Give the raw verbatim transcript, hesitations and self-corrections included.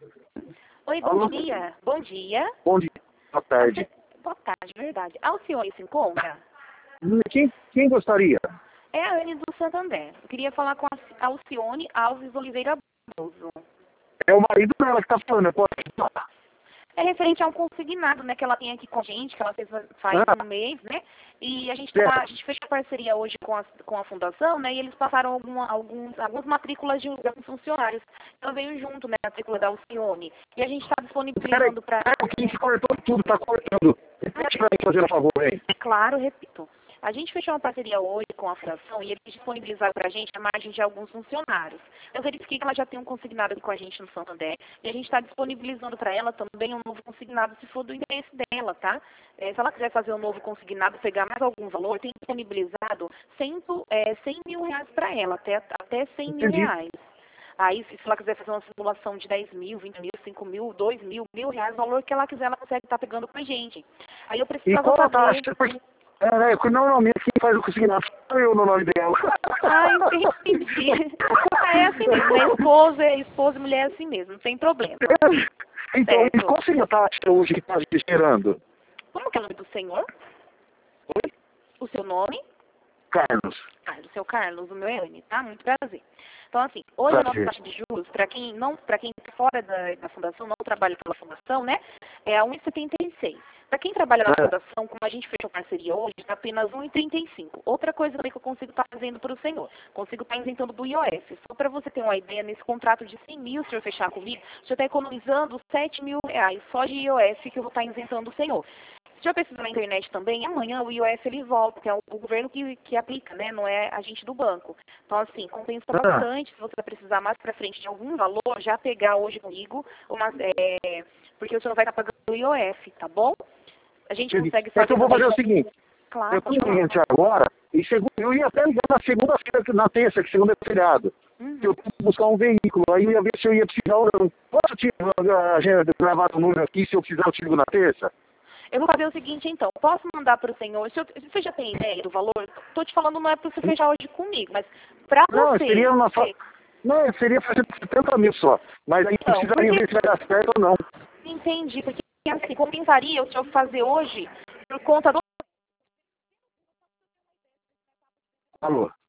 Oi, bom Alô? dia. Bom dia. Bom dia. Boa tarde. Boa tarde, verdade. Alcione se encontra? Quem, quem gostaria? É a Anne do Santander. Eu queria falar com a Alcione Alves Oliveira Barroso. É o marido dela que está falando, eu posso ajudar? É referente a um consignado, né, que ela tem aqui com a gente, que ela fez faz Ah. um mês, né? E a gente, Certo. tá, a gente fechou parceria hoje com a, com a fundação, né? E eles passaram alguma, alguns, algumas matrículas de alguns funcionários. Então veio junto, né, a matrícula da Alcione. E a gente está Peraí, disponibilizando para... peraí um pouquinho, que cortou tudo, está cortando. Repete para mim, fazer um favor, hein? Claro, repito. A gente fechou uma parceria hoje com a fundação e eles disponibilizaram para a gente a margem de alguns funcionários. Eu verifiquei que ela já tem um consignado aqui com a gente no Santander e a gente está disponibilizando para ela também um novo consignado, se for do interesse dela, tá? É, se ela quiser fazer um novo consignado, pegar mais algum valor, tem disponibilizado cem, é, cem mil reais para ela, até, até cem mil Entendi. reais. Aí, se ela quiser fazer uma simulação de dez mil, vinte mil, cinco mil, dois mil, mil reais, o valor que ela quiser, ela consegue estar pegando com a gente. Aí eu E precisava qual a saber... taxa? Porque, é, né, porque normalmente quem faz o consignado sou eu no nome dela. Ah, entendi. Ah, é assim mesmo, né? Esposa, esposa e mulher é assim mesmo, não tem problema. Então, e Certo. qual seria a taxa hoje que está gerando? Como que é o nome do senhor? Oi? O seu nome? Carlos. Ah, do seu Carlos, o meu é Anne, tá? Muito prazer. Então, assim, hoje a nossa Prazer. taxa de juros, para quem não, para quem está fora da, da fundação, não trabalha pela fundação, né? É a um vírgula setenta e seis. Para quem trabalha na É. fundação, como a gente fechou parceria hoje, está apenas um vírgula trinta e cinco. Outra coisa também que eu consigo estar fazendo para o senhor, consigo estar isentando do I O F. Só para você ter uma ideia, nesse contrato de cem mil, se o senhor fechar comigo, o senhor está economizando sete mil reais só de I O F que eu vou estar isentando o senhor. Se já pesquisar na internet também, amanhã o I O F ele volta, que é o, o governo que, que aplica, né? Não é a gente do banco. Então, assim, compensa Ah. bastante, se você vai precisar mais para frente de algum valor, já pegar hoje comigo, uma, é, porque o senhor vai estar pagando o I O F, tá bom? A gente Entendi. consegue É fazer que eu vou fazer também... o seguinte, Claro, eu pode estou falar. cliente agora, e segundo, eu ia até ligar na segunda-feira, na terça, que segunda é feriado. Uhum. Que eu tenho que buscar um veículo, aí eu ia ver se eu ia precisar ou não. Posso te a gente gravar o número aqui, se eu precisar eu te ligo na terça? Eu vou fazer o seguinte, então. Posso mandar para o senhor, se eu- se você já tem ideia do valor? Estou te falando, não é para você fechar hoje comigo, mas para Não, você... seria uma fa... Não, seria fazer setenta mil só. Mas aí Não, precisaria porque... ver se vai dar certo ou não. Entendi, porque assim, compensaria o senhor fazer hoje por conta do... Alô?